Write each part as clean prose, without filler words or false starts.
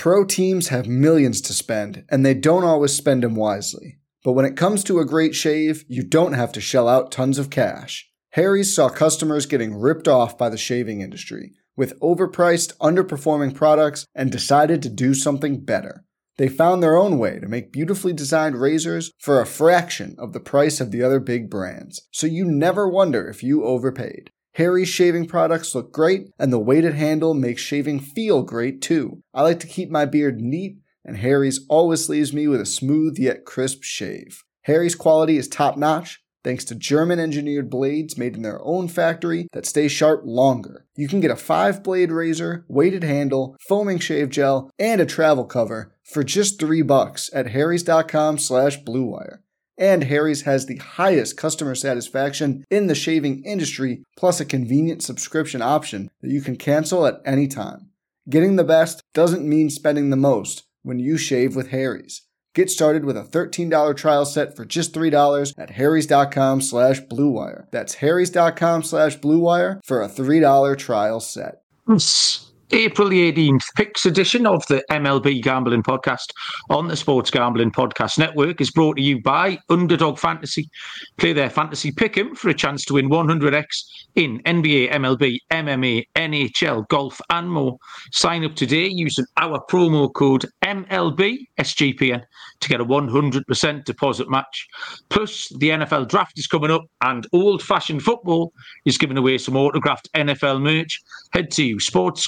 Pro teams have millions to spend, and they don't always spend them wisely. But when it comes to a great shave, you don't have to shell out tons of cash. Harry's saw customers getting ripped off by the shaving industry with overpriced, underperforming products and decided to do something better. They found their own way to make beautifully designed razors for a fraction of the price of the other big brands, so you never wonder if you overpaid. Harry's shaving products look great, and the weighted handle makes shaving feel great too. I like to keep my beard neat, and Harry's always leaves me with a smooth yet crisp shave. Harry's quality is top-notch, thanks to German-engineered blades made in their own factory that stay sharp longer. You can get a 5-blade razor, weighted handle, foaming shave gel, and a travel cover for just $3 at harrys.com/bluewire. And Harry's has the highest customer satisfaction in the shaving industry, plus a convenient subscription option that you can cancel at any time. Getting the best doesn't mean spending the most when you shave with Harry's. Get started with a $13 trial set for just $3 at harrys.com/bluewire. That's harrys.com/bluewire for a $3 trial set. April the 18th, Picks edition of the MLB Gambling Podcast on the Sports Gambling Podcast Network is brought to you by Underdog Fantasy. Play their fantasy pick'em for a chance to win 100x in NBA, MLB, MMA, NHL, golf and more. Sign up today using our promo code MLBSGPN to get a 100% deposit match. Plus, the NFL draft is coming up and Old Fashioned Football is giving away some autographed NFL merch. Head to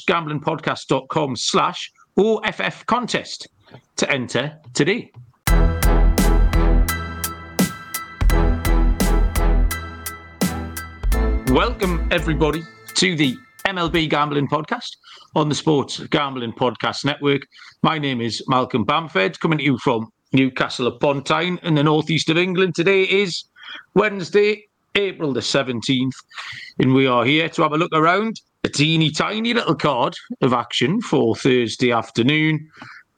sportsgamblingpodcast.com/OFF contest to enter today. Welcome, everybody, to the MLB Gambling Podcast on the Sports Gambling Podcast Network. My name is Malcolm Bamford, coming to you from Newcastle upon Tyne in the northeast of England. Today is Wednesday, April the 17th, and we are here to have a look around a teeny tiny little card of action for Thursday afternoon.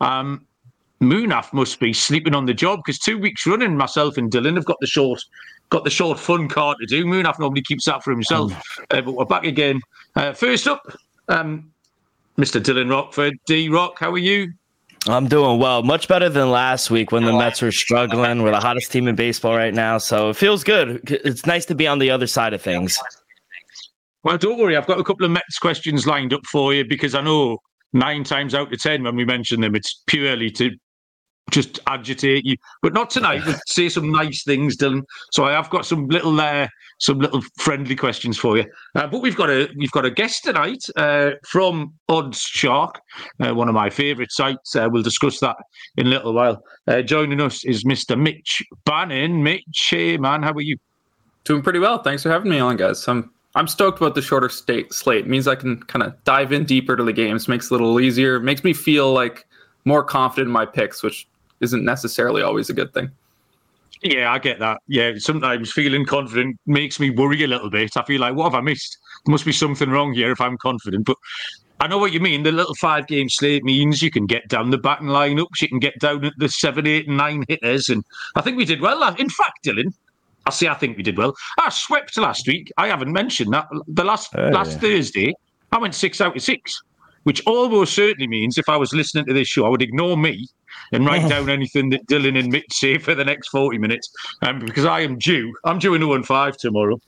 Munaf must be sleeping on the job because 2 weeks running, myself and Dylan have got the short fun card to do. Munaf normally keeps that for himself, but we're back again. First up, Mr. Dylan Rockford. D-Rock, how are you? I'm doing well. Much better than last week when the Mets were struggling. We're the hottest team in baseball right now, so it feels good. It's nice to be on the other side of things. Well, don't worry. I've got a couple of Mets questions lined up for you because I know 9 times out of 10 when we mention them, it's purely to just agitate you. But not tonight. We'll say some nice things, Dylan. So I have got some little friendly questions for you. But we've got a guest tonight from Odds Shark, one of my favourite sites. We'll discuss that in a little while. Joining us is Mr. Mitch Bannon. Mitch, hey man, how are you? Doing pretty well. Thanks for having me on, guys. I'm stoked about the shorter slate. It means I can kind of dive in deeper to the games. Makes it a little easier. Makes me feel like more confident in my picks, which isn't necessarily always a good thing. Yeah, I get that. Yeah, sometimes feeling confident makes me worry a little bit. I feel like, what have I missed? There must be something wrong here if I'm confident. But I know what you mean. The little 5-game slate means you can get down the batting lineups. You can get down at the 7, 8, and 9 hitters. And I think we did well. In fact, Dylan, I think we did well. I swept last week. I haven't mentioned that. The last Thursday, I went 6 out of 6, which almost certainly means if I was listening to this show, I would ignore me and write down anything that Dylan and Mitch say for the next 40 minutes because I am due. I'm due a 0-5 tomorrow.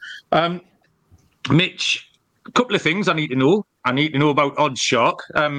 Mitch, a couple of things I need to know. I need to know about Odds Shark.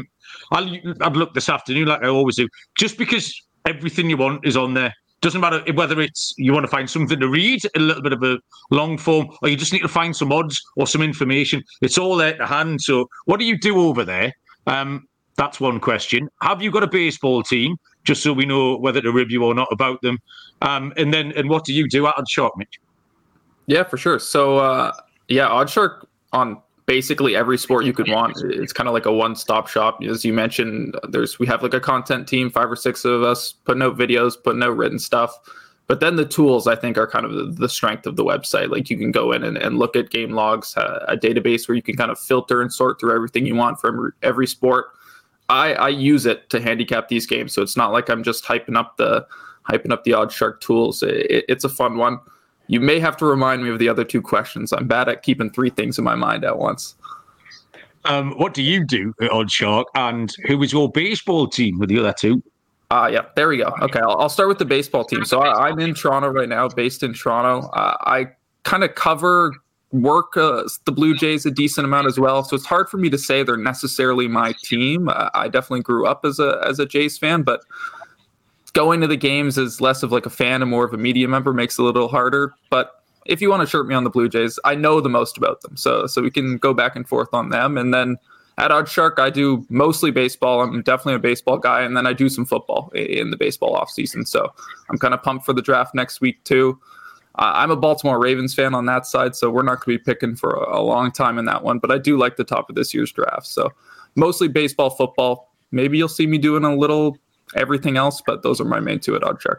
I'd look this afternoon like I always do, just because everything you want is on there. Doesn't matter whether it's you want to find something to read, a little bit of a long form, or you just need to find some odds or some information. It's all there to hand. So what do you do over there? That's one question. Have you got a baseball team, just so we know whether to review or not about them? And what do you do at Odds Shark, Mitch? Yeah, for sure. So, Odds Shark on basically every sport you could want. It's kind of like a one-stop shop. As you mentioned, we have like a content team, 5 or 6 of us, putting out videos, putting out written stuff. But then the tools, I think, are kind of the strength of the website. Like you can go in and look at game logs, a database where you can kind of filter and sort through everything you want from every sport. I use it to handicap these games, so it's not like I'm just hyping up the Odds Shark tools. It's a fun one. You may have to remind me of the other 2 questions. I'm bad at keeping 3 things in my mind at once. What do you do at Oddshark, and who was your baseball team with the other two? Yeah, there we go. Okay, I'll start with the baseball team. So I'm in Toronto right now, based in Toronto. I kind of work the Blue Jays a decent amount as well, so it's hard for me to say they're necessarily my team. I definitely grew up as a Jays fan, but going to the games as less of like a fan and more of a media member makes it a little harder. But if you want to shirt me on the Blue Jays, I know the most about them, so we can go back and forth on them. And then at Oddshark, I do mostly baseball. I'm definitely a baseball guy, and then I do some football in the baseball off season. So I'm kind of pumped for the draft next week too. I'm a Baltimore Ravens fan on that side, so we're not going to be picking for a long time in that one. But I do like the top of this year's draft. So mostly baseball, football. Maybe you'll see me doing a little everything else, but those are my main two at Oddshark.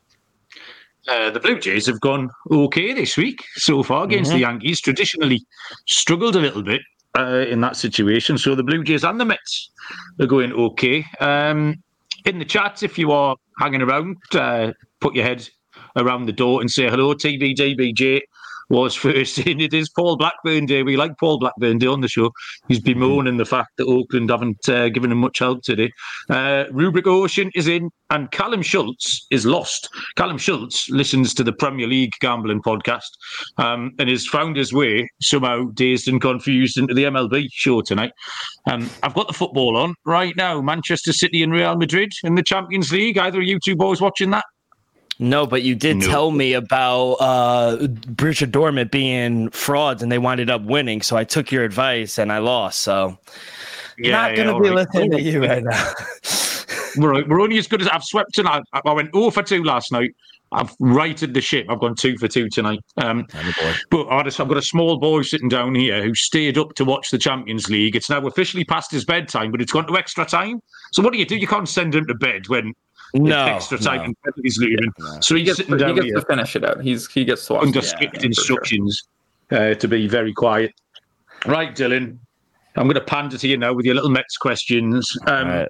The Blue Jays have gone okay this week so far against the Yankees. Traditionally struggled a little bit in that situation. So the Blue Jays and the Mets are going okay. In the chat, if you are hanging around, put your head around the door and say hello. TVDBJ was first in. It is Paul Blackburn Day. We like Paul Blackburn Day on the show. He's bemoaning the fact that Oakland haven't given him much help today. Rubric Ocean is in, and Callum Schultz is lost. Callum Schultz listens to the Premier League gambling podcast and has found his way somehow dazed and confused into the MLB show tonight. I've got the football on right now. Manchester City and Real Madrid in the Champions League. Either of you two boys watching that? No, but you did tell me about Borussia Dortmund being frauds, and they winded up winning. So I took your advice, and I lost. So not going to be listening to you right now. We're only as good as I've swept tonight. I went 0 for 2 last night. I've righted the ship. I've gone 2 for 2 tonight. But I've got a small boy sitting down here who stayed up to watch the Champions League. It's now officially past his bedtime, but it's gone to extra time. So what do? You can't send him to bed when extra time and he's leaving. So he's sitting down here. He gets to finish it out. He gets to watch under strict instructions to be very quiet. Right, Dylan. I'm going to pander to you now with your little Mets questions. Right.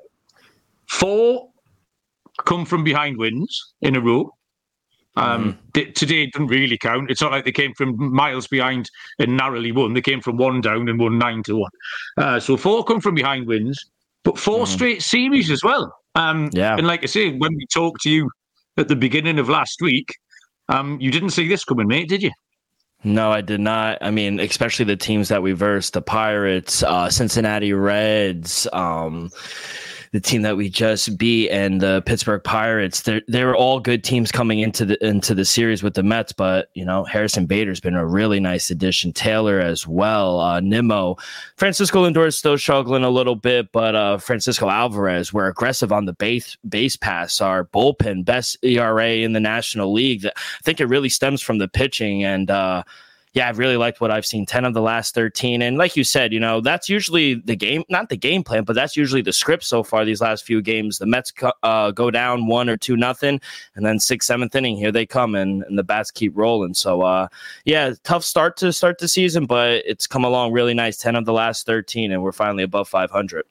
4 come from behind wins in a row. Today didn't really count. It's not like they came from miles behind and narrowly won. They came from 1 down and won 9-1. So 4 come from behind wins, but 4 straight series as well. And like I say, when we talked to you at the beginning of last week, you didn't see this coming, mate, did you? No, I did not. I mean, especially the teams that we versed, the Pirates, Cincinnati Reds, the team that we just beat, and the Pittsburgh Pirates. They were all good teams coming into the series with the Mets, but Harrison Bader's been a really nice addition. Taylor as well, Nimmo, Francisco Lindor is still struggling a little bit, but Francisco Alvarez, we're aggressive on the base pass. Our bullpen, best ERA in the National League. I think it really stems from the pitching, and I've really liked what I've seen. 10 of the last 13. And like you said, that's usually the game, not the game plan, but that's usually the script so far these last few games. The Mets go down 1 or 2-0, and then 6th, 7th inning, here they come, and the bats keep rolling. So, tough start to start the season, but it's come along really nice. 10 of the last 13, and we're finally above 500.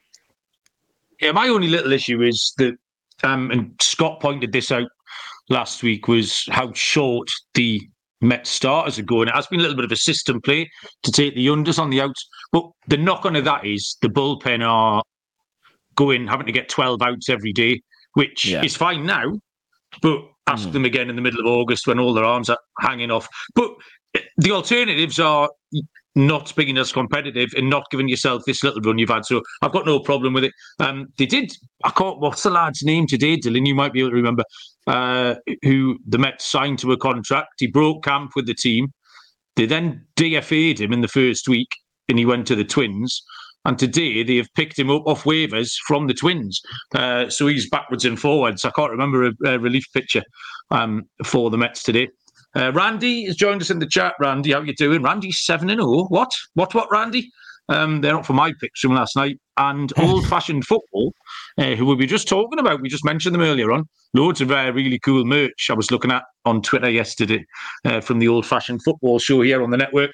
Yeah, my only little issue is that, and Scott pointed this out last week, was how short the Mets starters are going. It has been a little bit of a system play to take the unders on the outs, but the knock on of that is the bullpen are having to get 12 outs every day, which is fine now, but ask them again in the middle of August when all their arms are hanging off. But the alternatives are not being as competitive and not giving yourself this little run you've had. So I've got no problem with it. They did, what's the lad's name today, Dylan? You might be able to remember, who the Mets signed to a contract. He broke camp with the team. They then DFA'd him in the first week and he went to the Twins. And today they have picked him up off waivers from the Twins. So he's backwards and forwards. I can't remember a relief pitcher for the Mets today. Randy has joined us in the chat. Randy, how you doing? Randy's 7-0. What, Randy? They're not for my picks from last night. And Old Fashioned Football, who we were just talking about. We just mentioned them earlier on. Loads of really cool merch I was looking at on Twitter yesterday from the Old Fashioned Football show here on the network.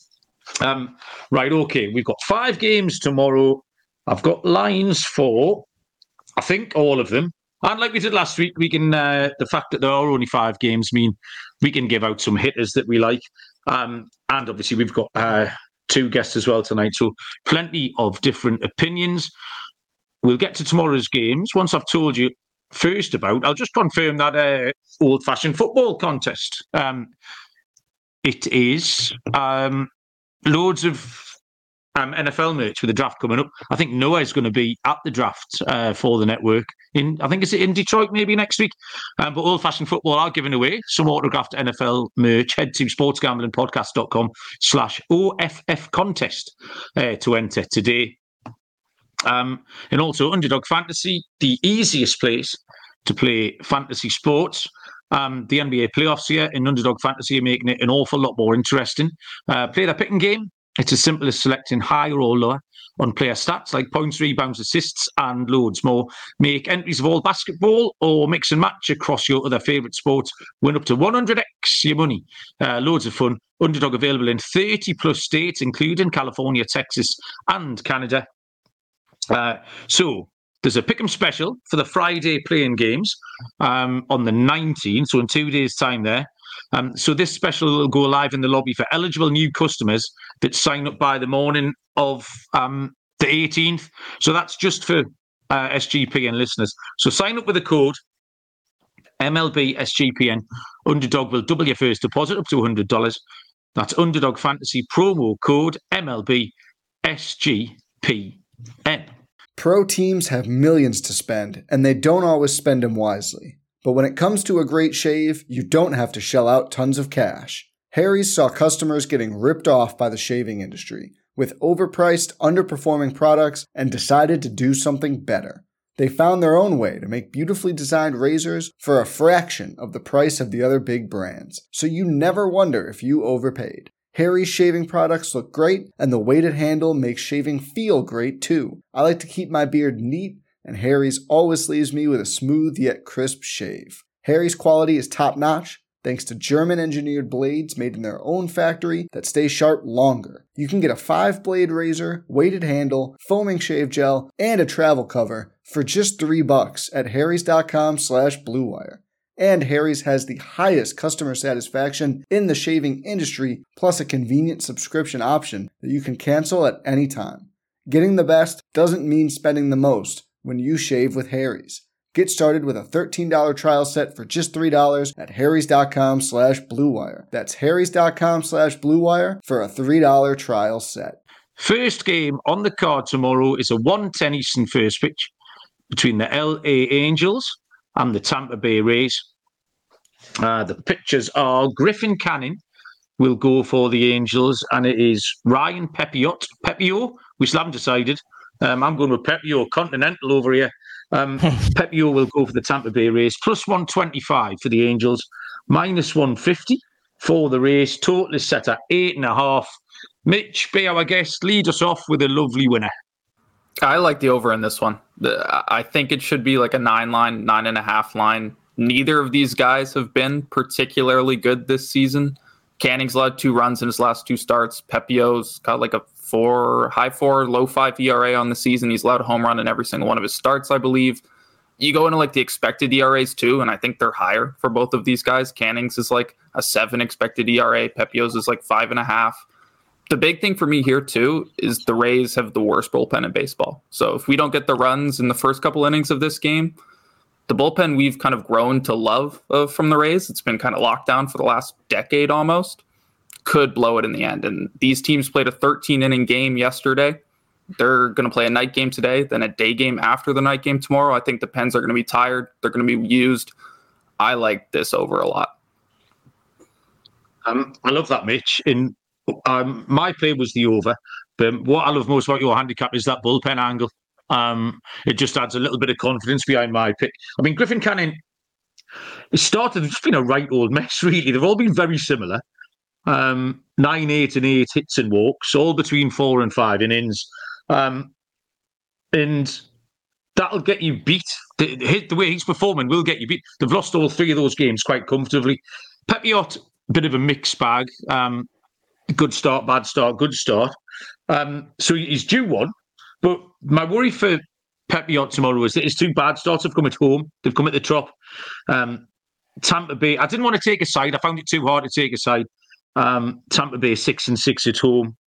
Right, okay. We've got 5 games tomorrow. I've got lines for, I think, all of them. And like we did last week, we can the fact that there are only 5 games mean we can give out some hitters that we like. And obviously we've got two guests as well tonight. So plenty of different opinions. We'll get to tomorrow's games. Once I've told you first about, I'll just confirm that old-fashioned football contest. It is loads of NFL merch with the draft coming up. I think Noah is going to be at the draft for the network. I think it's in Detroit maybe next week. But Old Fashioned Football are giving away some autographed NFL merch. Head to sportsgamblingpodcast.com/OFF contest to enter today. And also Underdog Fantasy, the easiest place to play fantasy sports. The NBA playoffs here in Underdog Fantasy are making it an awful lot more interesting. Play the picking game. It's as simple as selecting higher or lower on player stats like points, rebounds, assists, and loads more. Make entries of all basketball or mix and match across your other favourite sports. Win up to 100x your money. Loads of fun. Underdog available in 30 plus states, including California, Texas, and Canada. So there's a pick'em special for the Friday playing games on the 19th, so in 2 days' time there. So this special will go live in the lobby for eligible new customers that sign up by the morning of the 18th. So that's just for SGPN listeners. So sign up with the code MLB SGPN. Underdog will double your first deposit up to $100. That's Underdog Fantasy promo code MLB SGPN. Pro teams have millions to spend, and they don't always spend them wisely. But when it comes to a great shave, you don't have to shell out tons of cash. Harry's saw customers getting ripped off by the shaving industry with overpriced, underperforming products and decided to do something better. They found their own way to make beautifully designed razors for a fraction of the price of the other big brands, so you never wonder if you overpaid. Harry's shaving products look great, and the weighted handle makes shaving feel great too. I like to keep my beard neat, and Harry's always leaves me with a smooth yet crisp shave. Harry's quality is top-notch, thanks to German-engineered blades made in their own factory that stay sharp longer. You can get a 5-blade razor, weighted handle, foaming shave gel, and a travel cover for just $3 at harrys.com/bluewire. And Harry's has the highest customer satisfaction in the shaving industry, plus a convenient subscription option that you can cancel at any time. Getting the best doesn't mean spending the most when you shave with Harry's. Get started with a $13 trial set for just $3 at harrys.com/bluewire. That's harrys.com/bluewire for a $3 trial set. First game on the card tomorrow is a 1:10 Eastern first pitch between the LA Angels and the Tampa Bay Rays. The pitchers are Griffin Canning will go for the Angels, and it is Ryan Pepiot. We still haven't decided. I'm going with Pepiot, Continental over here. Pepiot will go for the Tampa Bay Rays, plus 125 for the Angels, minus 150 for the Rays. Total is set at 8.5. Mitch, be our guest, lead us off with a lovely winner. I like the over in this one. I think it should be like a 9.5 line. Neither of these guys have been particularly good this season. Canning's allowed 2 runs in his last 2 starts. Pepiot's got like a high 4, low 5 ERA on the season. He's allowed a home run in every single one of his starts, I believe. You go into like the expected ERAs too, and I think they're higher for both of these guys. Canning's is like a 7 expected ERA. Pepiot's is like 5.5. The big thing for me here, too, is the Rays have the worst bullpen in baseball. So if we don't get the runs in the first couple innings of this game, the bullpen we've kind of grown to love from the Rays, it's been kind of locked down for the last decade almost, could blow it in the end. And these teams played a 13-inning game yesterday. They're going to play a night game today, then a day game after the night game tomorrow. I think the Pens are going to be tired. They're going to be used. I like this over a lot. I love that, Mitch. My play was the over, but what I love most about your handicap is that bullpen angle. It just adds a little bit of confidence behind my pick. I mean, Griffin Canning, it's just been a right old mess, really. They've all been very similar. 9, 8, and 8 hits and walks, all between 4 and 5 innings. And that'll get you beat. The way he's performing will get you beat. They've lost all 3 of those games quite comfortably. Pepiot, a bit of a mixed bag. Good start, bad start, good start. So he's due one. But my worry for Pepiot tomorrow is that his 2 bad starts have come at home. They've come at the Trop. Tampa Bay, I didn't want to take a side. I found it too hard to take a side. Tampa Bay 6-6 at home.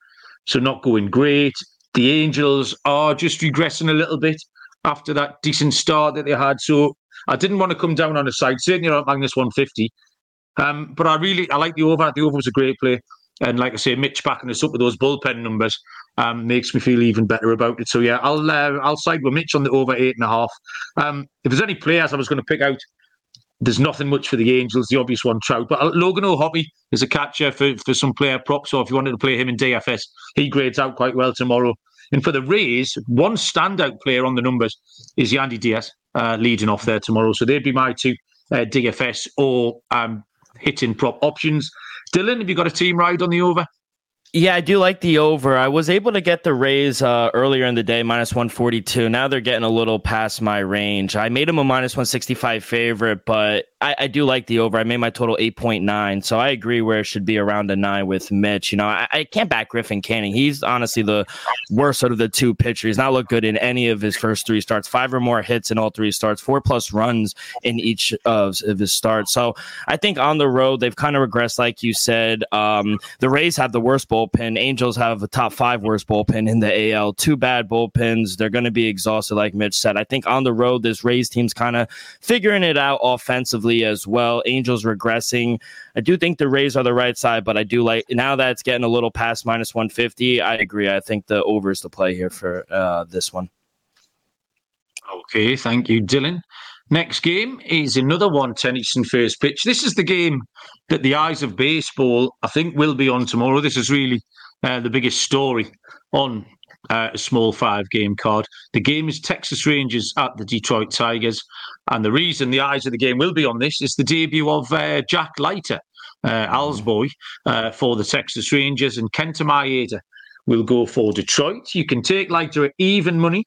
so not going great. The Angels are just regressing a little bit after that decent start that they had. So I didn't want to come down on a side, certainly not minus 150. But I like the over. The over was a great play. And like I say, Mitch backing us up with those bullpen numbers makes me feel even better about it. So yeah, I'll side with Mitch on the over 8.5. If there's any players I was going to pick out, there's nothing much for the Angels. The obvious one, Trout. But Logan O'Hoppe is a catcher for some player props. So if you wanted to play him in DFS, he grades out quite well tomorrow. And for the Rays, one standout player on the numbers is Yandy Diaz leading off there tomorrow. So they'd be my two DFS or hitting prop options. Dylan, have you got a team ride on the over? Yeah, I do like the over. I was able to get the Rays earlier in the day, minus 142. Now they're getting a little past my range. I made them a minus 165 favorite, but I do like the over. I made my total 8.9, so I agree where it should be around a 9 with Mitch. You know, I can't back Griffin Canning. He's honestly the worst out of the two pitchers. He's not looked good in any of his first 3 starts. 5 or more hits in all 3 starts, 4+ runs in each of his starts. So I think on the road, they've kind of regressed, like you said. The Rays have the worst bullpen. Angels have a top 5 worst bullpen in the AL. 2 bad bullpens. They're going to be exhausted, like Mitch said. I think on the road, this Rays team's kind of figuring it out offensively as well. Angels regressing. I do think the Rays are the right side, but I do like, now that it's getting a little past minus 150, I agree. I think the over is the play here for this one. Okay, thank you, Dylan. Next game is another one, Tennyson first pitch. This is the game that the eyes of baseball, I think, will be on tomorrow. This is really the biggest story on a small 5-game card. The game is Texas Rangers at the Detroit Tigers. And the reason the eyes of the game will be on this is the debut of Jack Leiter, Al's boy, for the Texas Rangers. And Kenta Maeda will go for Detroit. You can take Leiter at even money.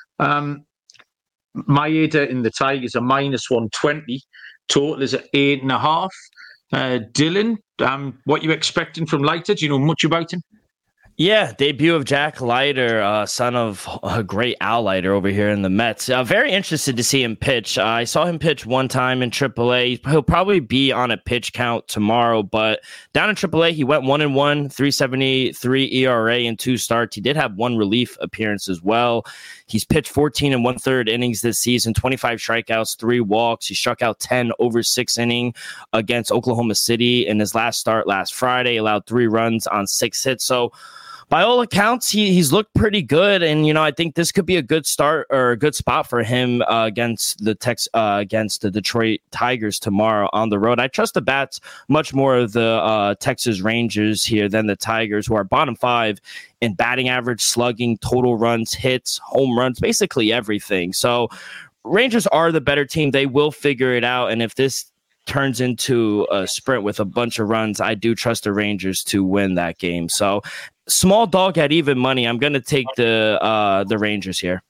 Maeda in the Tigers are minus 120. Total is at 8.5. Dylan, what are you expecting from Leiter? Do you know much about him? Yeah, debut of Jack Leiter, son of a great Al Leiter over here in the Mets. Very interested to see him pitch. I saw him pitch one time in AAA. He'll probably be on a pitch count tomorrow, but down in AAA, he went 1-1, 3.73 ERA in 2 starts. He did have 1 relief appearance as well. He's pitched 14 1/3 innings this season, 25 strikeouts, 3 walks. He struck out 10 over 6 innings against Oklahoma City in his last start last Friday, allowed 3 runs on 6 hits. So by all accounts, he's looked pretty good, and I think this could be a good start or a good spot for him against the Detroit Tigers tomorrow on the road. I trust the bats much more of the Texas Rangers here than the Tigers, who are bottom 5 in batting average, slugging, total runs, hits, home runs, basically everything. So Rangers are the better team. They will figure it out, and if this turns into a sprint with a bunch of runs, I do trust the Rangers to win that game. So small dog at even money. I'm going to take the Rangers here.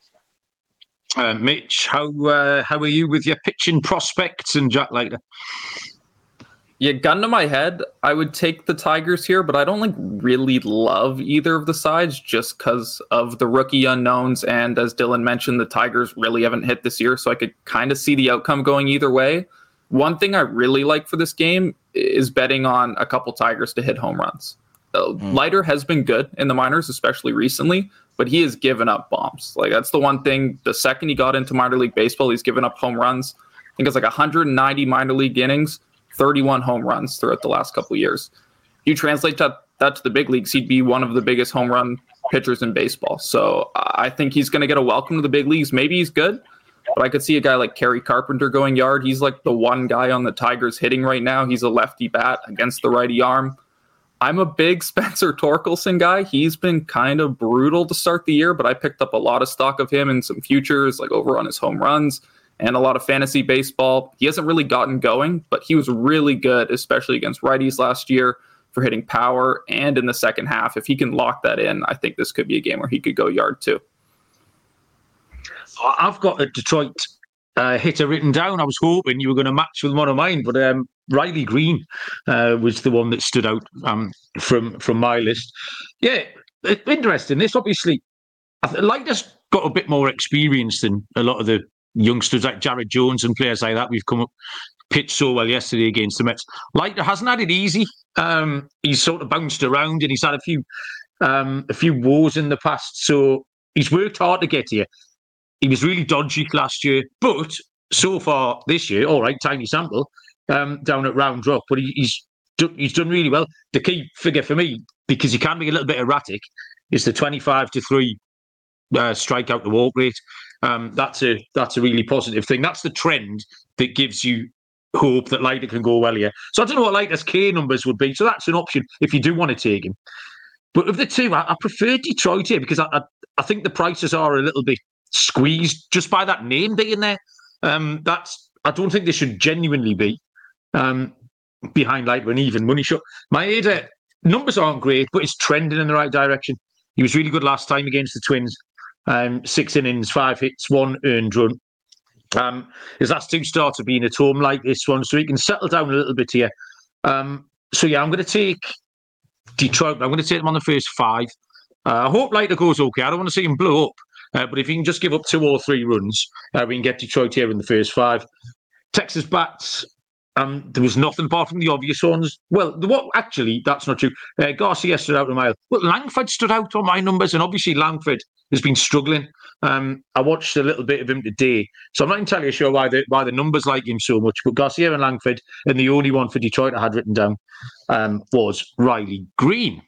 Mitch, how are you with your pitching prospects and Jack Leiter? Yeah, gun to my head, I would take the Tigers here, but I don't really love either of the sides just because of the rookie unknowns. And as Dylan mentioned, the Tigers really haven't hit this year, so I could kind of see the outcome going either way. One thing I really like for this game is betting on a couple Tigers to hit home runs. Leiter has been good in the minors, especially recently, but he has given up bombs. That's the one thing. The second he got into minor league baseball, he's given up home runs. I think it's 190 minor league innings, 31 home runs throughout the last couple of years. If you translate that to the big leagues, he'd be one of the biggest home run pitchers in baseball. So I think he's going to get a welcome to the big leagues. Maybe he's good, but I could see a guy like Kerry Carpenter going yard. He's the one guy on the Tigers hitting right now. He's a lefty bat against the righty arm. I'm a big Spencer Torkelson guy. He's been kind of brutal to start the year, but I picked up a lot of stock of him in some futures, over on his home runs and a lot of fantasy baseball. He hasn't really gotten going, but he was really good, especially against righties last year for hitting power. And in the second half, if he can lock that in, I think this could be a game where he could go yard too. I've got a Detroit hitter written down. I was hoping you were going to match with one of mine, but Riley Green was the one that stood out from my list. Yeah, interesting. This obviously, Leiter's got a bit more experience than a lot of the youngsters like Jared Jones and players like that. We've come up, pitched so well yesterday against the Mets. Leiter hasn't had it easy. He's sort of bounced around and he's had a few a few woes in the past. So he's worked hard to get here. He was really dodgy last year, but so far this year, all right, tiny sample, down at Round Rock, but he's done really well. The key figure for me, because he can be a little bit erratic, is the 25-3 strikeout to walk rate. That's a really positive thing. That's the trend that gives you hope that Leiter can go well here. So I don't know what Leiter's K numbers would be. So that's an option if you do want to take him. But of the two, I prefer Detroit here because I think the prices are a little bit squeezed just by that name being there. I don't think they should genuinely be behind Leiter an even money shot. Maeda, numbers aren't great, but it's trending in the right direction. He was really good last time against the Twins. 6 innings, 5 hits, 1 earned run. His last 2 starts have been at home like this one, so he can settle down a little bit here. So yeah, I'm going to take Detroit. I'm going to take them on the first 5. I hope Leiter goes okay. I don't want to see him blow up, but if he can just give up 2 or 3 runs, we can get Detroit here in the first 5. Texas bats. There was nothing apart from the obvious ones. Well, actually, that's not true. Garcia stood out a mile. Well, Langford stood out on my numbers, and obviously Langford has been struggling. I watched a little bit of him today, so I'm not entirely sure why the numbers like him so much. But Garcia and Langford, and the only one for Detroit I had written down was Riley Green.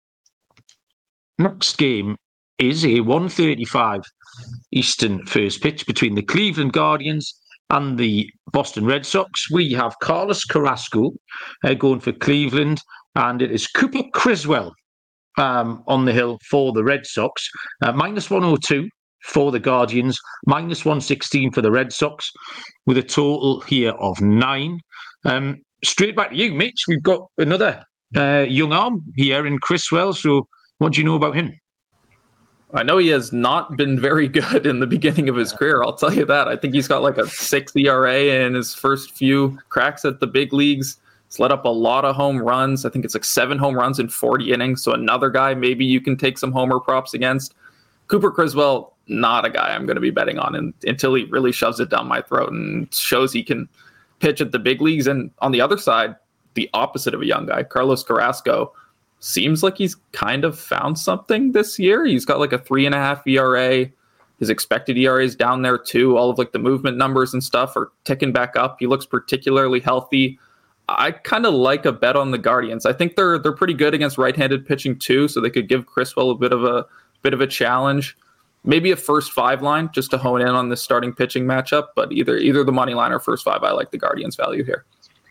Next game is a 1:35 Eastern first pitch between the Cleveland Guardians and the Boston Red Sox. We have Carlos Carrasco going for Cleveland, and it is Cooper Criswell on the hill for the Red Sox. -102 for the Guardians, -116 for the Red Sox, with a total here of 9. Straight back to you, Mitch. We've got another young arm here in Criswell. So what do you know about him? I know he has not been very good in the beginning of his career. I'll tell you that. I think he's got like a 6 ERA in his first few cracks at the big leagues. He's let up a lot of home runs. I think it's like 7 home runs in 40 innings. So another guy maybe you can take some homer props against. Cooper Criswell, not a guy I'm going to be betting on until he really shoves it down my throat and shows he can pitch at the big leagues. And on the other side, the opposite of a young guy, Carlos Carrasco, seems like he's kind of found something this year. He's got like a 3.5 ERA. His expected ERA is down there too. All of like the movement numbers and stuff are ticking back up. He looks particularly healthy. I kind of like a bet on the Guardians. I think they're pretty good against right-handed pitching too, so they could give Criswell a bit of a challenge. Maybe a first 5 line just to hone in on this starting pitching matchup. But either the money line or first 5, I like the Guardians value here.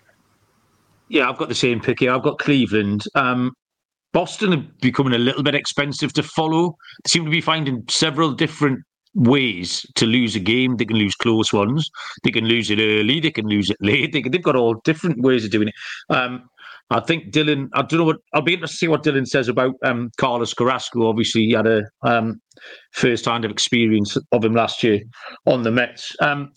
Yeah, I've got the same pick here. I've got Cleveland. Boston are becoming a little bit expensive to follow. They seem to be finding several different ways to lose a game. They can lose close ones. They can lose it early. They can lose it late. They've got all different ways of doing it. I think Dylan, I don't know I'll be interested to see what Dylan says about Carlos Carrasco. Obviously, he had a first-hand of experience of him last year on the Mets.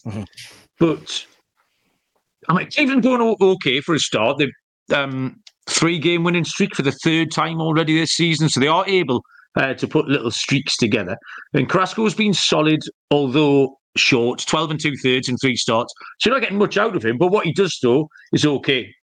But I mean, Cleveland going okay for a start. They've 3-game winning streak for the 3rd time already this season, so they are able to put little streaks together. And Carrasco's been solid, although short, 12 2/3 in 3 starts. So you're not getting much out of him, but what he does, though, is okay.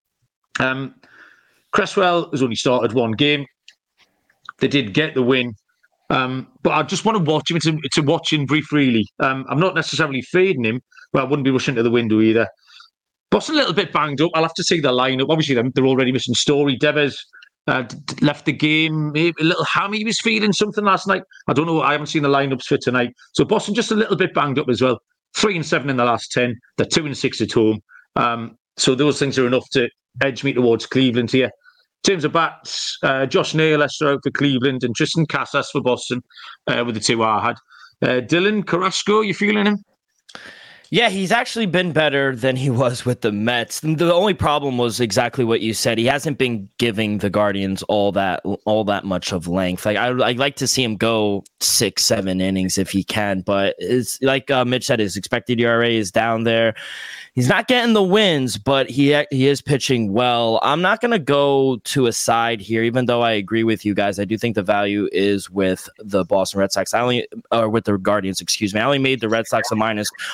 Criswell has only started 1 game. They did get the win, but I just want to watch him. It's a watching brief, really. I'm not necessarily fading him, but I wouldn't be rushing to the window either. Boston a little bit banged up. I'll have to see the lineup. Obviously, they're already missing Story. Devers left the game. Maybe a little hammy was feeling something last night. I don't know. I haven't seen the lineups for tonight. So Boston just a little bit banged up as well. 3-7 in the last 10. They're 2-6 at home. So those things are enough to edge me towards Cleveland here. In terms of bats, Josh Naylor out for Cleveland and Tristan Casas for Boston with the 2 I had. Dylan Carrasco, you feeling him? Yeah, he's actually been better than he was with the Mets. The only problem was exactly what you said. He hasn't been giving the Guardians all that much of length. Like I'd like to see him go 6-7 innings if he can, but it's like Mitch said, his expected ERA is down there. He's not getting the wins, but he is pitching well. I'm not going to go to a side here, even though I agree with you guys. I do think the value is with the Boston Red Sox. With the Guardians, excuse me. I only made the Red Sox a -110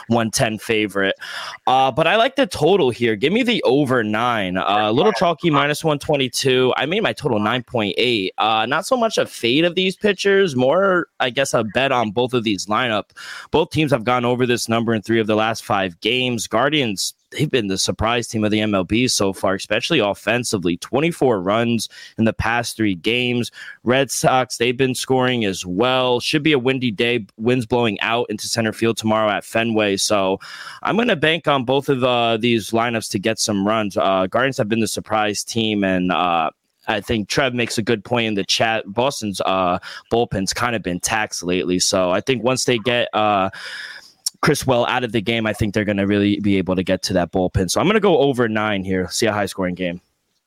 10 favorite. But I like the total here. Give me the over 9. A little chalky, minus 122. I made my total 9.8. Not so much a fade of these pitchers, more, I guess, a bet on both of these lineup. Both teams have gone over this number in 3 of the last 5 games. Guardians, they've been the surprise team of the MLB so far, especially offensively. 24 runs in the past 3 games. Red Sox, they've been scoring as well. Should be a windy day. Winds blowing out into center field tomorrow at Fenway. So I'm going to bank on both of these lineups to get some runs. Guardians have been the surprise team, and I think Trev makes a good point in the chat. Boston's bullpen's kind of been taxed lately. So I think once they get Chris Well out of the game, I think they're going to really be able to get to that bullpen. So I'm going to go over 9 here, see a high-scoring game.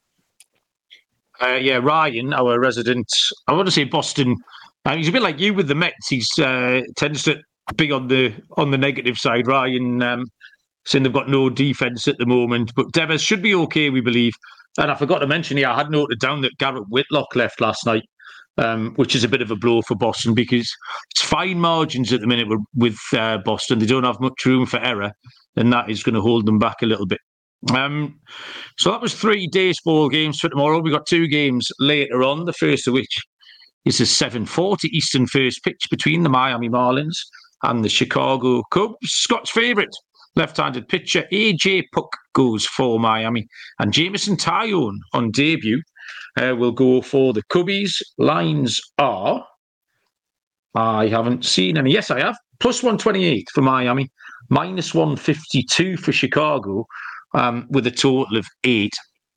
Ryan, our resident, I want to say Boston. He's a bit like you with the Mets. He tends to be on the negative side. Ryan saying they've got no defense at the moment, but Devers should be okay, we believe. And I forgot to mention here, I had noted down that Garrett Whitlock left last night, which is a bit of a blow for Boston because it's fine margins at the minute with Boston. They don't have much room for error, and that is going to hold them back a little bit. So that was 3 baseball games for tomorrow. We've got 2 games later on, the first of which is a 7:40 Eastern first pitch between the Miami Marlins and the Chicago Cubs. Scott's favourite left-handed pitcher AJ Puk goes for Miami, and Jameson Taillon on debut will go for the Cubbies. Lines are, I haven't seen any. Yes, I have. Plus 128 for Miami, minus 152 for Chicago, with a total of 8.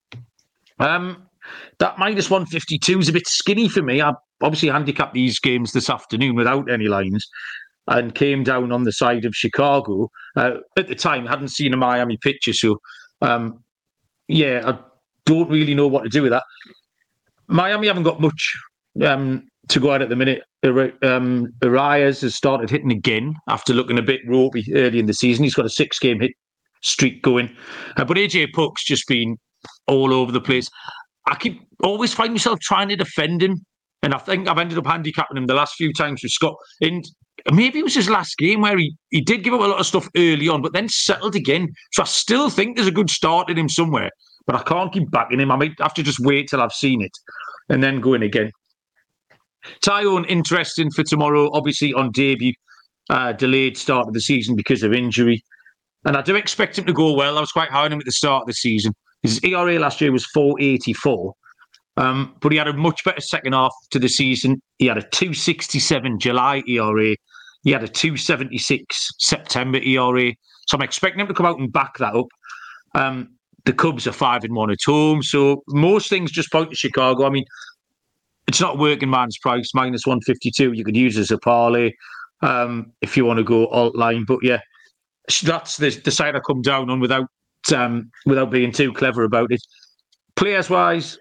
That minus 152 is a bit skinny for me. I obviously handicapped these games this afternoon without any lines and came down on the side of Chicago. At the time, I hadn't seen a Miami pitcher, so I don't really know what to do with that. Miami haven't got much to go at the minute. Arias has started hitting again after looking a bit ropey early in the season. He's got a 6-game hit streak going. But AJ Puk's just been all over the place. I always find myself trying to defend him, and I think I've ended up handicapping him the last few times with Scott. And maybe it was his last game where he did give up a lot of stuff early on, but then settled again. So I still think there's a good start in him somewhere, but I can't keep backing him. I might have to just wait till I've seen it and then go in again. Taillon, interesting for tomorrow, obviously on debut. Delayed start of the season because of injury. And I do expect him to go well. I was quite high on him at the start of the season. His ERA last year was 4.84. But he had a much better second half to the season. He had a 2.67 July ERA. He had a 2.76 September ERA. So I'm expecting him to come out and back that up. The Cubs are 5-1 at home. So most things just point to Chicago. I mean, it's not working man's price, minus 152. You could use it as a parlay if you want to go alt line. But yeah, that's the side I come down on without being too clever about it. Players-wise,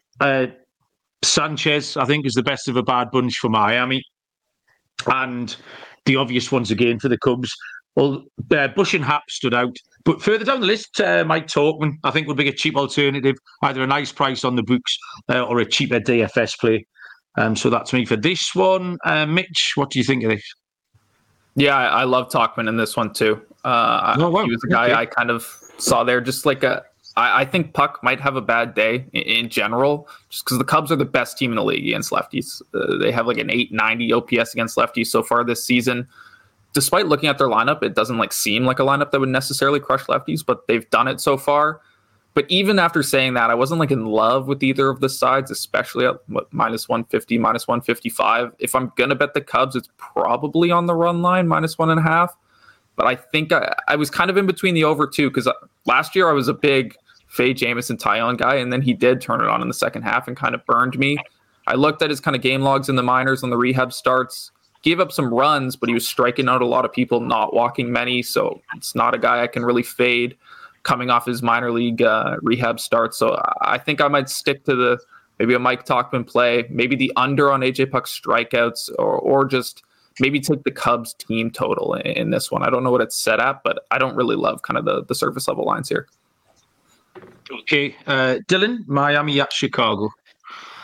Sanchez, I think, is the best of a bad bunch for Miami. And the obvious ones again for the Cubs. Well, Bush and Happ stood out. But further down the list, Mike Tauchman, I think, would be a cheap alternative, either a nice price on the books or a cheaper DFS play. So that's me for this one. Mitch, what do you think of this? Yeah, I love Tauchman in this one too. He was a guy I kind of saw there, just like I think Puk might have a bad day in general, just because the Cubs are the best team in the league against lefties. They have like an 890 OPS against lefties so far this season. Despite looking at their lineup, it doesn't seem like a lineup that would necessarily crush lefties, but they've done it so far. But even after saying that, I wasn't in love with either of the sides, especially at minus 150, minus 155. If I'm going to bet the Cubs, it's probably on the run line, minus 1.5. But I think I was kind of in between the over two, because last year I was a big Faye Jameson Taillon guy, and then he did turn it on in the second half and kind of burned me. I looked at his kind of game logs in the minors on the rehab starts, gave up some runs, but he was striking out a lot of people, not walking many. So it's not a guy I can really fade coming off his minor league rehab start. So I think I might stick to maybe a Mike Tauchman play, maybe the under on AJ Puk's strikeouts, or just maybe take the Cubs team total in this one. I don't know what it's set at, but I don't really love kind of the surface level lines here. Okay. Dylan, Miami at Chicago.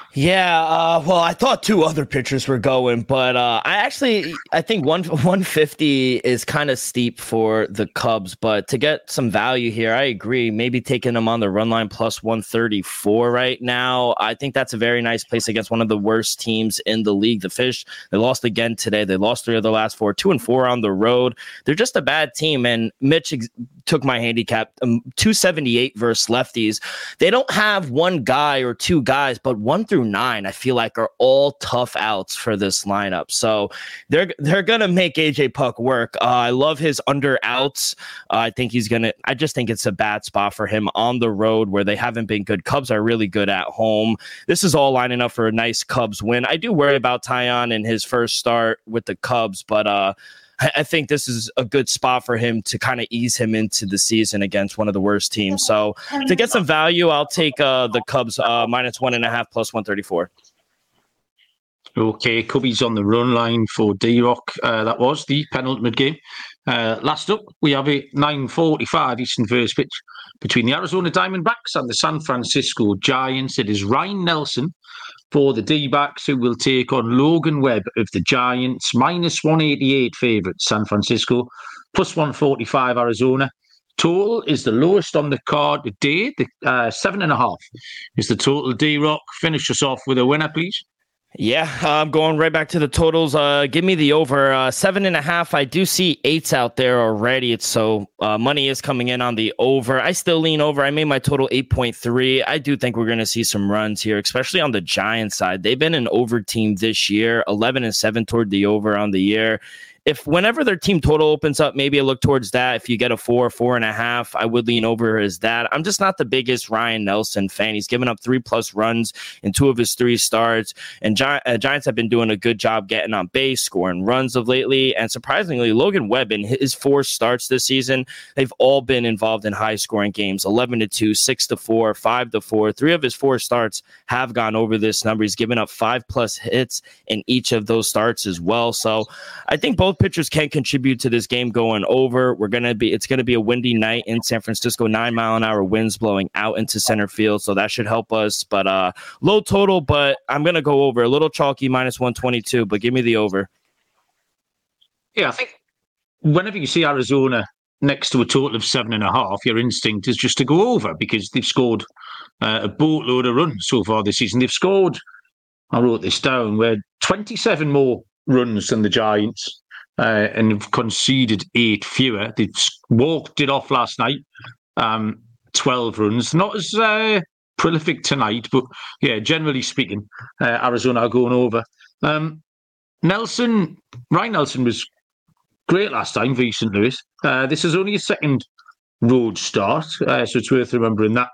Yeah, well, I thought two other pitchers were going, but I think 150 is kind of steep for the Cubs. But to get some value here, I agree. Maybe taking them on the run line plus 134 right now. I think that's a very nice place against one of the worst teams in the league. The Fish, they lost again today. They lost 3 of the last 4, 2-4 on the road. They're just a bad team. And Mitch took my handicap, 278 versus lefties. They don't have one guy or two guys, but 1 through 9, I feel like, are all tough outs for this lineup. So they're gonna make AJ Puk work. I love his under outs. I just think it's a bad spot for him on the road where they haven't been good. Cubs are really good at home. This is all lining up for a nice Cubs win. I do worry about Taillon in his first start with the Cubs, but I think this is a good spot for him to kind of ease him into the season against one of the worst teams. So to get some value, I'll take the Cubs minus 1.5 plus 134. Okay, Cubbies on the run line for D-Rock. That was the penultimate game. Last up, we have a 9:45 Eastern first pitch between the Arizona Diamondbacks and the San Francisco Giants. It is Ryan Nelson for the D-backs, who will take on Logan Webb of the Giants. minus 188 favourites, San Francisco, plus 145 Arizona. Total is the lowest on the card today. The 7.5 is the total. D-Rock, finish us off with a winner, please. Yeah, I'm going right back to the totals. Give me the over 7.5. I do see 8s out there already. So money is coming in on the over. I still lean over. I made my total 8.3. I do think we're going to see some runs here, especially on the Giants side. They've been an over team this year, 11-7 toward the over on the year. If whenever their team total opens up, maybe I look towards that. If you get a 4.5, I would lean over as that. I'm just not the biggest Ryan Nelson fan. He's given up 3+ runs in 2 of his 3 starts. And Giants have been doing a good job getting on base, scoring runs of lately. And surprisingly, Logan Webb in his 4 starts this season, they've all been involved in high-scoring games, 11-2, 6-4, 5-4. 3 of his 4 starts have gone over this number. He's given up 5+ hits in each of those starts as well. So I think both pitchers can contribute to this game going over. It's going to be a windy night in San Francisco, 9-mile-an-hour winds blowing out into center field. So that should help us, but low total, but I'm going to go over a little chalky, minus 122, but give me the over. Yeah, I think whenever you see Arizona next to a total of 7.5, your instinct is just to go over because they've scored a boatload of runs so far this season. They've scored, I wrote this down, where 27 more runs than the Giants. And have conceded 8 fewer. They've walked it off last night, 12 runs. Not as prolific tonight, but yeah, generally speaking, Arizona are going over. Ryan Nelson was great last time for St. Louis. This is only his second road start, so it's worth remembering that.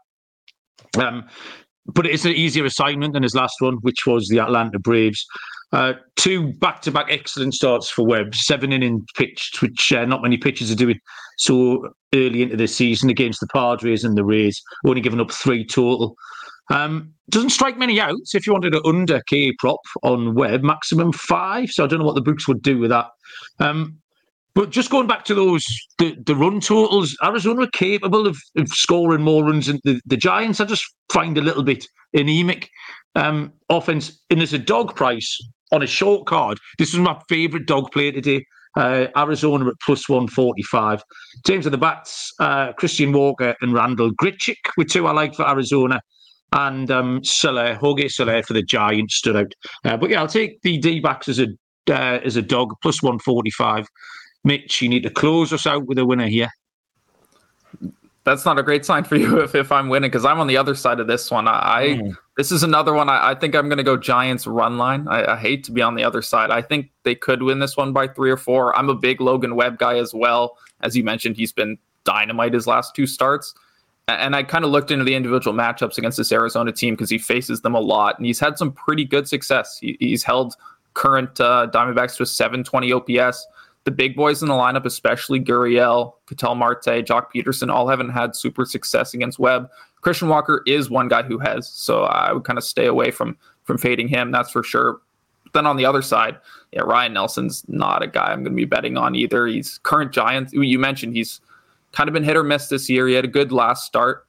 But it's an easier assignment than his last one, which was the Atlanta Braves. 2 back-to-back excellent starts for Webb, 7 innings pitched, which not many pitchers are doing so early into the season against the Padres and the Rays, only giving up 3 total. Doesn't strike many outs. If you wanted an under K prop on Webb, maximum 5, so I don't know what the books would do with that. But just going back to the run totals, Arizona are capable of scoring more runs than the Giants. I just find a little bit anemic offense. And there's a dog price on a short card. This was my favourite dog play today. Arizona at plus 145. Teams of the bats, Christian Walker and Randall Grichuk were 2 I like for Arizona. And Jorge Soler for the Giants stood out. But yeah, I'll take the D-backs as a dog, plus 145. Mitch, you need to close us out with a winner here. That's not a great sign for you if I'm winning, because I'm on the other side of this one. This is another one. I think I'm going to go Giants run line. I hate to be on the other side. I think they could win this one by 3 or 4. I'm a big Logan Webb guy as well. As you mentioned, he's been dynamite his last 2 starts. And I kind of looked into the individual matchups against this Arizona team because he faces them a lot. And he's had some pretty good success. He's held current Diamondbacks to a 720 OPS. The big boys in the lineup, especially Gurriel, Ketel Marte, Jock Peterson, all haven't had super success against Webb. Christian Walker is one guy who has, so I would kind of stay away from fading him, that's for sure. But then on the other side, yeah, Ryan Nelson's not a guy I'm going to be betting on either. He's current Giants. You mentioned he's kind of been hit or miss this year. He had a good last start.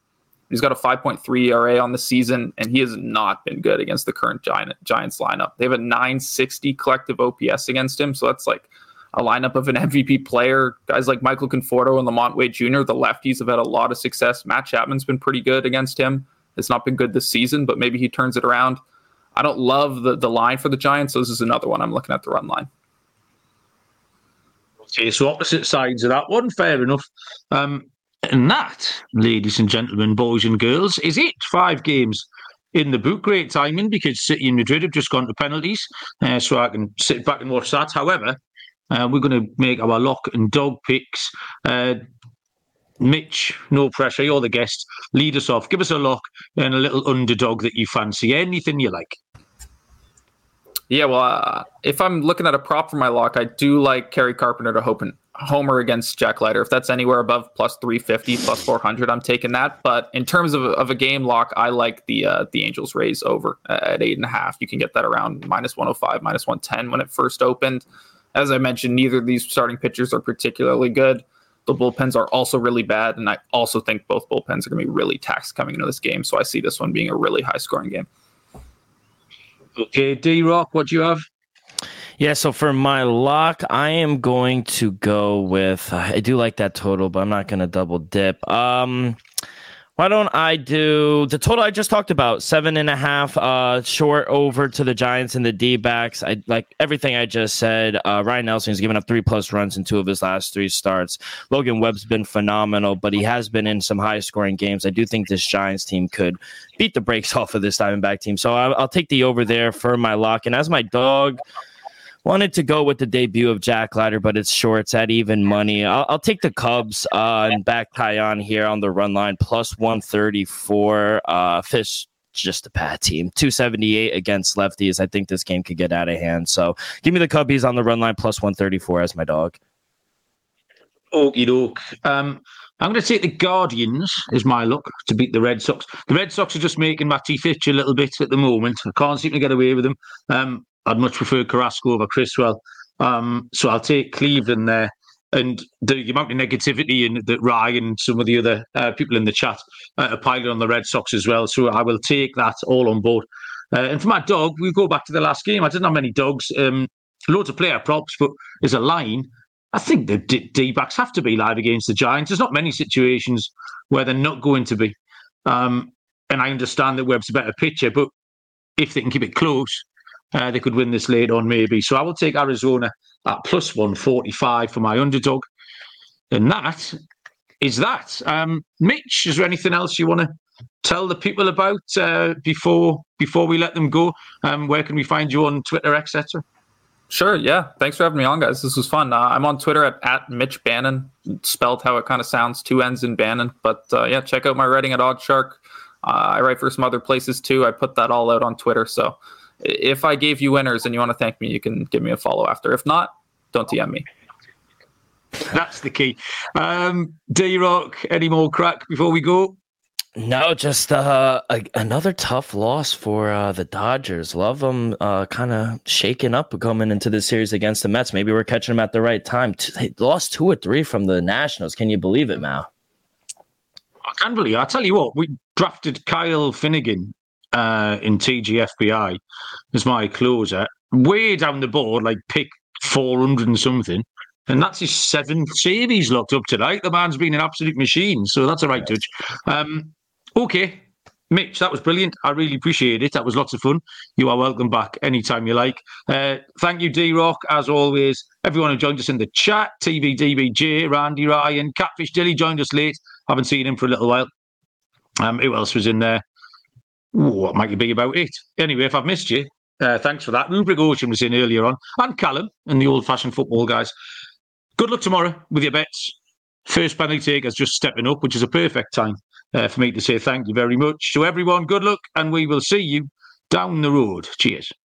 He's got a 5.3 ERA on the season, and he has not been good against the current Giants lineup. They have a 960 collective OPS against him, so that's like a lineup of an MVP player. Guys like Michael Conforto and Lamont Wade Jr., the lefties, have had a lot of success. Matt Chapman's been pretty good against him. It's not been good this season, but maybe he turns it around. I don't love the line for the Giants, so this is another one I'm looking at the run line. Okay, so opposite sides of that one, fair enough. And that, ladies and gentlemen, boys and girls, is it. 5 games in the book. Great timing because City and Madrid have just gone to penalties, so I can sit back and watch that. However, we're going to make our lock and dog picks. Mitch, no pressure, you're the guest. Lead us off. Give us a lock and a little underdog that you fancy. Anything you like. Yeah, well, if I'm looking at a prop for my lock, I do like Kerry Carpenter to homer against Jack Leiter. If that's anywhere above plus 350, plus 400, I'm taking that. But in terms of a game lock, I like the Angels Rays over at 8.5. You can get that around minus 105, minus 110 when it first opened. As I mentioned, neither of these starting pitchers are particularly good. The bullpens are also really bad, and I also think both bullpens are going to be really taxed coming into this game. So I see this one being a really high-scoring game. Okay, D-Rock, what do you have? Yeah, so for my lock, I am going to go with, I do like that total, but I'm not going to double dip. Why don't I do the total I just talked about, 7.5, short over to the Giants and the D-backs. I like everything I just said. Ryan Nelson has given up 3+ runs in 2 of his last 3 starts. Logan Webb's been phenomenal, but he has been in some high-scoring games. I do think this Giants team could beat the brakes off of this Diamondback team. So I'll take the over there for my lock. And as my dog, wanted to go with the debut of Jack Leiter, but it's short. It's at even money. I'll take the Cubs and back Taillon here on the run line, plus 134. Fish, just a bad team. 278 against lefties. I think this game could get out of hand. So give me the Cubbies on the run line, plus 134 as my dog. Okie doke. I'm going to take the Guardians as my look to beat the Red Sox. The Red Sox are just making my teeth itch a little bit at the moment. I can't seem to get away with them. I'd much prefer Carrasco over Criswell. So I'll take Cleveland there. And the amount of negativity that Ryan and some of the other people in the chat are piling on the Red Sox as well. So I will take that all on board. And for my dog, we go back to the last game. I didn't have many dogs. Loads of player props, but as a line, I think the D-backs have to be live against the Giants. There's not many situations where they're not going to be. And I understand that Webb's a better pitcher, but if they can keep it close, they could win this late on maybe. So I will take Arizona at plus 145 for my underdog. And that is that. Mitch, is there anything else you want to tell the people about before we let them go? Where can we find you on Twitter, etc.? Sure, yeah. Thanks for having me on, guys. This was fun. I'm on Twitter at Mitch Bannon, spelled how it kind of sounds, 2 N's in Bannon. But yeah, check out my writing at Oddshark. I write for some other places too. I put that all out on Twitter. So if I gave you winners and you want to thank me, you can give me a follow after. If not, don't DM me. That's the key. D-Rock, any more crack before we go? No, just another tough loss for the Dodgers. Love them kind of shaking up coming into this series against the Mets. Maybe we're catching them at the right time. They lost 2 or 3 from the Nationals. Can you believe it, Mal? I can't believe it. I'll tell you what, we drafted Kyle Finnegan in TGFBI as my closer, way down the board, like pick 400 and something. And that's his 7th save he's locked up tonight. The man's been an absolute machine. So that's a right touch. Okay, Mitch, that was brilliant. I really appreciate it. That was lots of fun. You are welcome back anytime you like. Thank you, D-Rock, as always. Everyone who joined us in the chat, TVDBJ, Randy Ryan, Catfish Dilly joined us late. Haven't seen him for a little while. Who else was in there? What might you be about it? Anyway, if I've missed you, thanks for that. Rubric Ocean was in earlier on. And Callum and the old-fashioned football guys. Good luck tomorrow with your bets. First penalty takers just stepping up, which is a perfect time for me to say thank you very much to everyone. Good luck, and we will see you down the road. Cheers.